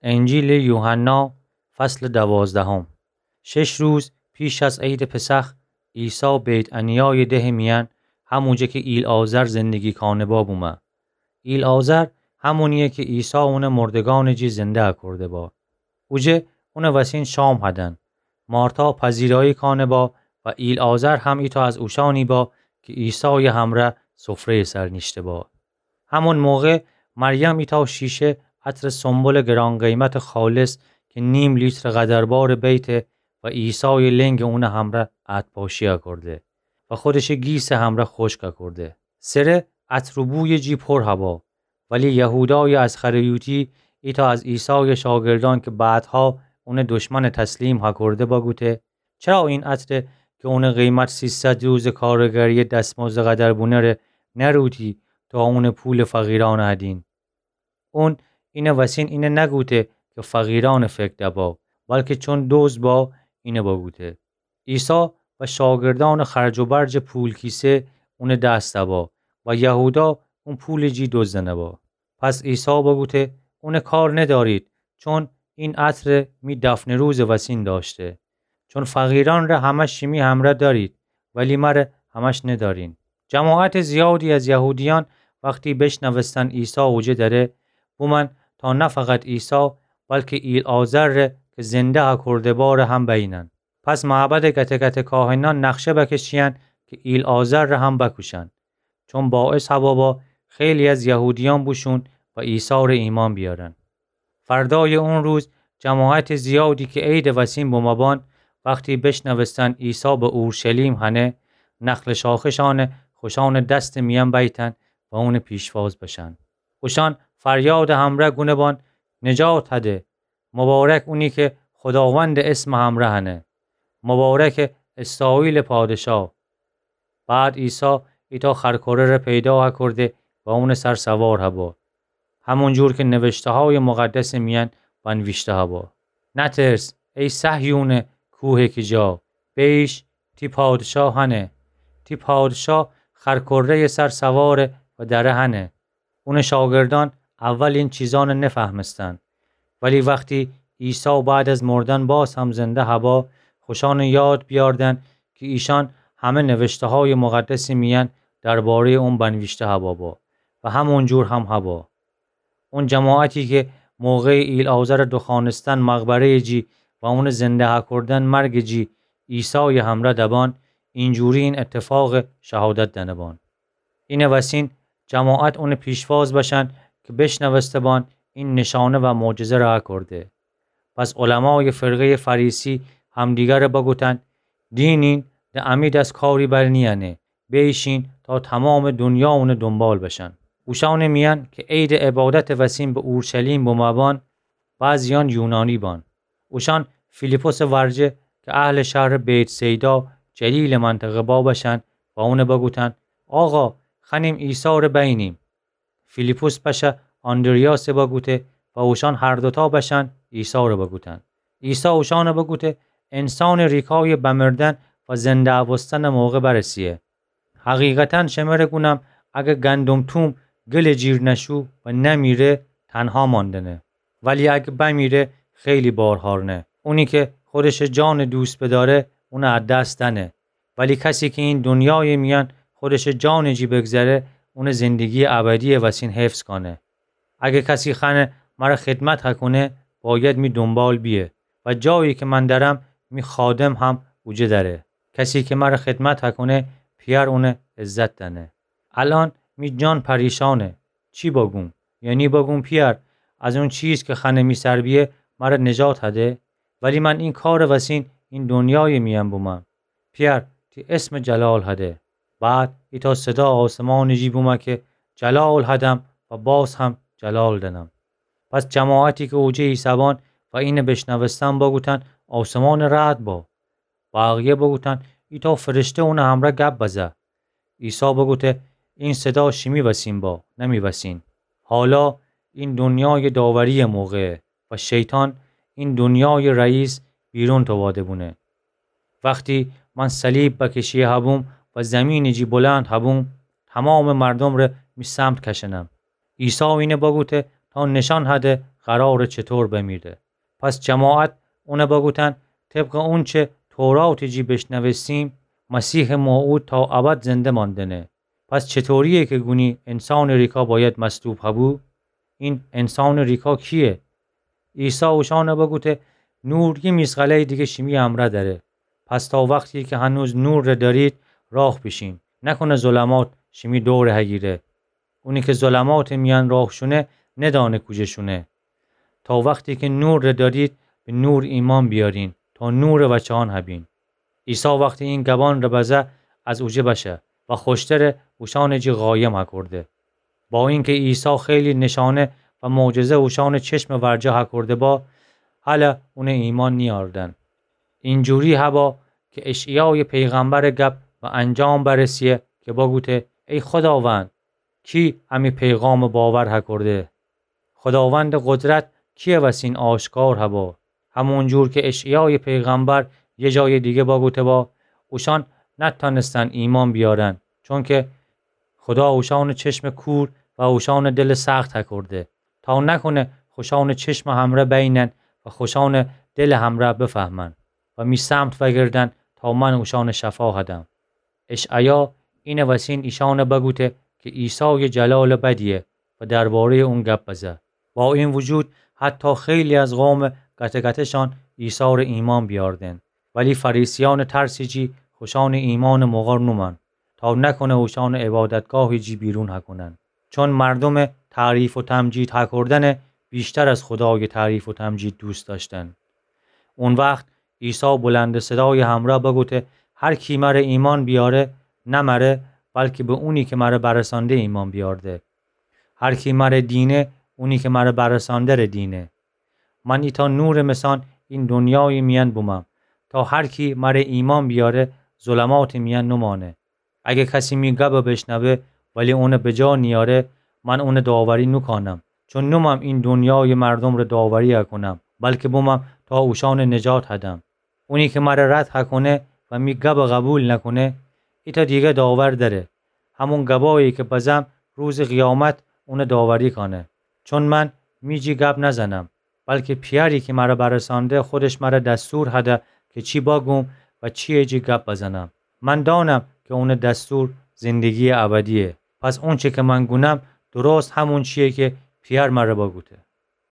انجیل یوحنا فصل 12. 6 روز پیش از عید پسخ عیسی بیت انیای ده میان همونجا که ایل آذر زندگی کانه باب اومه. ایل آذر همونیه که عیسی اون مردگان جی زنده کرده با. اوجه اون وسین شام هدن. مارتا پذیرایی کانه با و ایل آذر هم ایتا از اوشانی با که عیسی همراه سفره سر نشته با. همون موقع مریم ایتا شیشه عطر سنبل گران قیمت خالص که 0.5 لیتر قدربار بیت و عیسی لنگ اون همراه عطپاشی کرده و خودش گیس همراه خشک کرده. سره عطر بوی جی پر هوا. ولی یهودای از خریوتی ایتا از عیسی شاگردان که بعدها اون دشمن تسلیم ها کرده با گوته چرا این عطر که اون قیمت 300 روز کارگری دستمزد قدر بونه ره نروتی تا اون پول فقیران هدین. اون اینه وسین اینه نگوته که فقیران فکر دبا بلکه چون دوز با اینه با گوته. عیسی و شاگردان خرج و برج پول کیسه اون دست دبا و یهودا اون پول جی دزدنه با. پس عیسی با گوته اون کار ندارید چون این عطر می دفن روز وسین داشته. چون فقیران را همش شمی همراه دارید ولی مره همش ندارین. جماعت زیادی از یهودیان وقتی بشنوستن عیسی اوجه داره بومن تا نه فقط عیسی بلکه ایل آذر که زنده ها کرده بار هم بینن. پس معبد گته کاهنان نقشه بکشین که ایل آذر هم بکشن. چون باعث هوا با خیلی از یهودیان بوشون و عیسی را ایمان بیارن. فردای اون روز جماعت زیادی که عید وسیم بومبان وقتی بشنوستن عیسی به اورشلیم هنه نخل شاخشان خوشان دست میان بیتن و اون پیشواز بشن. خوشان فریاد همراه گونه بان نجات هده. مبارک اونی که خداوند اسم همراه هنه. مبارک اسرائیل پادشاه. بعد عیسی ایتا خرکوره را پیدا کرده و اون سر سوار هبا. همون جور که نوشته های مقدس میان بنوشته هبا. نترس ای صهیون کوه که جا بیش تی پادشاه هنه. تی پادشاه خرکوره سر سواره و دره هنه. اون شاگردان اول این چیزان نفهمستن ولی وقتی عیسی بعد از مردن باز هم زنده هبا خوشان یاد بیاردن که ایشان همه نوشته های مقدس میان درباره اون بنوشته هبا با و همون جور هم هبا. اون جماعتی که موقع ایل آذر دخانستن مقبره جی و اون زنده ها کردن مرگ جی عیسی همراه دبان اینجوری این اتفاق شهادت دنبان. اینه وسین جماعت اون پیشواز بشن که بشنوسته بان این نشانه و معجزه را کرده. پس علمای فرقه فریسی همدیگر بگوتن دینین ده امید از کاری برنیانه بیشین تا تمام دنیا اون دنبال بشن. اوشان میان که عید عبادت وسیم به اورشلیم بومبان بعضیان یونانی بان. اوشان فیلیپوس ورجه که اهل شهر بیت سیدا جلیل منطقه با بشن و اون بگوتن آقا خنیم عیسی رو بینیم. فیلیپوس بشه اندریاس بگوته و اوشان هر دوتا بشن عیسی رو بگوتن. عیسی اوشان بگوته انسان ریکای بمردن و زنده اوستن موقع برسیه. حقیقتا شمره گونم اگه گندم توم گل جیر نشو و نمیره تنها ماندنه ولی اگه بمیره خیلی بارهارنه. اونی که خودش جان دوست بداره اون از دست دنه ولی کسی که این دنیای میان خودش جان جی بگذره اون زندگی ابدی وسین حفظ کنه. اگه کسی خانه مرا خدمت کنه باید می دنبال بیه و جایی که من درم می خادم هم اوجه داره. کسی که مرا خدمت کنه پیر اون عزت دنه. الان می جان پریشانه. چی بگم؟ یعنی بگم پیر از اون چیز که خانه می سر بیه مرا نجات هده ولی من این کار وسین این دنیای میم بومم. پیر تی اسم جلال هده. بعد ایتا صدا آسمان جی بومه که جلال هدم و باز هم جلال دنم. پس جماعتی که اوجه ایسابان و این بشنوستن بگوتن آسمان رعد با. باقیه بگوتن ایتا فرشته اون همراه گب بزه. عیسی بگوته این صدا شمی وسین با نمی وسین. حالا این دنیای داوری موقع و شیطان این دنیای رئیس بیرون تو واده بونه. وقتی من صلیب بکشی هبوم و زمین جی بلند هبوم تمام مردم رو می سمت کشنم. عیسی اینه بگوته تا نشان هده قرار چطور بمیره. پس جماعت اونه بگوتن طبق اون چه توراتی جی بشنوستیم مسیح موعود تا ابد زنده ماندنه. پس چطوریه که گونی انسان ریکا باید مصلوب هبو؟ این انسان ریکا کیه؟ عیسی اوشانه بگوته نور یه میزغله دیگه شیمی امره داره. پس تا وقتی که هنوز نور رو دارید راه بشین. نکنه ظلمات شیمی دور هگیره. اونی که ظلمات میان راه شونه ندانه کجه شونه. تا وقتی که نور رو دارید به نور ایمان بیارین تا نور وچهان هبین. عیسی وقتی این گبان رو بزه از اوجه بشه و خوشتر اوشان جی غایم ها کرده. با اینکه عیسی خیلی نشانه و معجزه اوشان چشم ورجه ها کرده با حالا اون ایمان نیاردن. اینجوری هبا که اشعیای پیغمبر گپ و انجام برسیه که بگوته ای خداوند کی همی پیغام باور ها کرده؟ خداوند قدرت کیه وسین آشکار هبا؟ همون جور که اشعیای پیغمبر یه جای دیگه بگوته با اوشان نتانستن ایمان بیارن چون که خدا اوشان چشم کور و اوشان دل سخت ها کرده تا نکنه خوشان چشم همره بینن و خوشان دل همره بفهمن و می سمت وگردن تا من اوشان شفا هدم. اشعیا این وسین ایشان بگوته که عیسی جلال بدیه و درباره اون گپ بزه. با این وجود حتی خیلی از قوم گتگتشان عیسی رو ایمان بیاردن ولی فریسیان ترسیجی خوشان ایمان مغار نومن تا نکنه اوشان عبادتگاهی جی بیرون هکنن چون مردم تعریف و تمجید ها کردن بیشتر از خدای تعریف و تمجید دوست داشتن. اون وقت عیسی بلند صدای همراه بگوته هر کی مره ایمان بیاره نمره بلکه به اونی که مره برسانده ایمان بیارده. هر کی مره دینه اونی که مره برسانده ره دینه. من ایتا نور مسان این دنیای میان بومم تا هر کی مره ایمان بیاره ظلمات میان نمانه. اگه کسی میگه بشنوه ولی اون به جا نیاره من اون داوری نکنم چون نمم این دنیای مردم رو داوری کنم بلکه بومم تا اوشان نجات هدم. اونی که مره رد کنه و میگه قبول نکنه ایتا دیگه داور داره. همون گبایی که بزم روز قیامت اون داوری کنه چون من میجی گب نزنم بلکه پیاری که مرا برسانده خودش مرا دستور هده که چی باگم و چی جی گب بزنم. من دانم که اون دستور زندگی ابدیه. پس اون چه که من گونم درست همون چیه که پیار مرا بگوته.